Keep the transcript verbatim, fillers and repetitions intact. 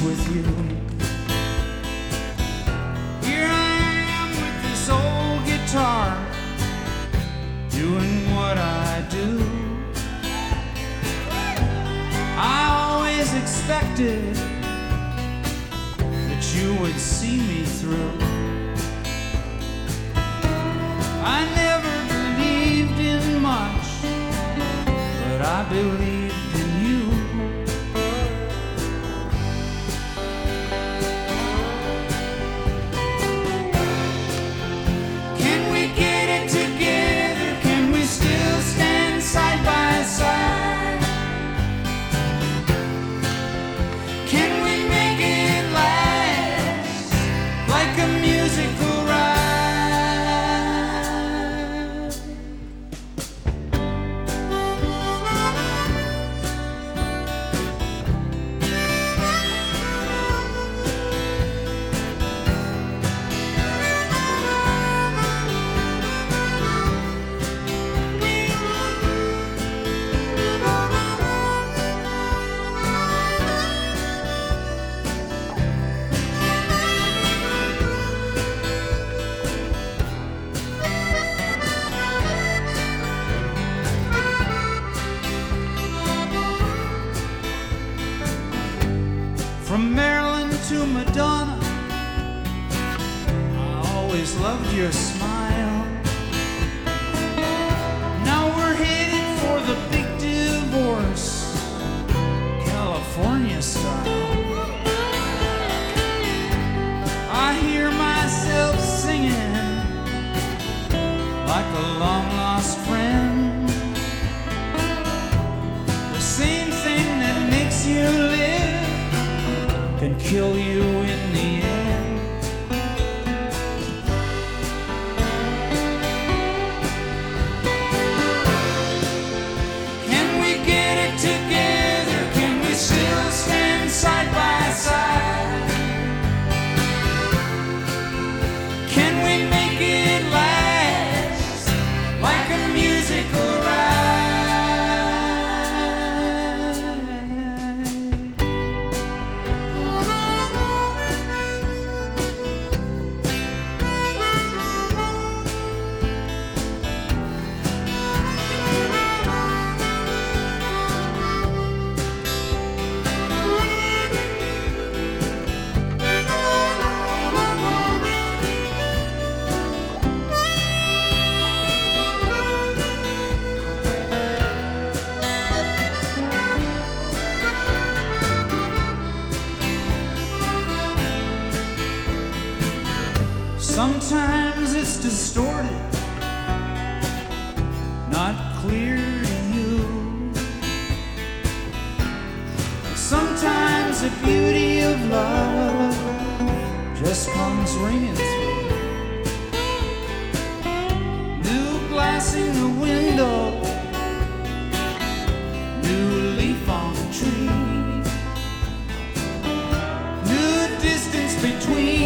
with you. Here I am with this old guitar, doing what I do. I always expected that you would see me through. I never believed in much, but I believed in you. Can we get it together? Can we still stand side by side? Can we make it last like a musical ride? From Maryland to Madonna, I always loved your smile. Now we're headed for the big divorce, California style. I hear myself singing like a long-lost friend, the same thing that makes you live can kill you in the end. Can we get it together? Can we still stand side by side? Can we make it last like a musical ride? Sometimes it's distorted, not clear to you. Sometimes the beauty of love just comes ringing through. New glass in the window, new leaf on the tree, new distance between